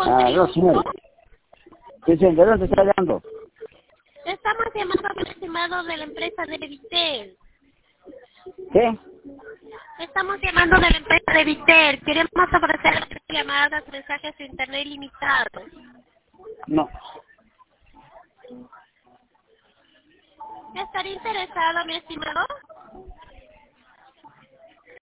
señor. Sí, ¿de dónde está llamando? Estamos llamando al estimado de la empresa de Vitel. ¿Qué? Estamos llamando de la empresa de Vitel. Queremos ofrecer llamadas, mensajes de internet ilimitados. No. ¿Estaría interesado, mi estimado?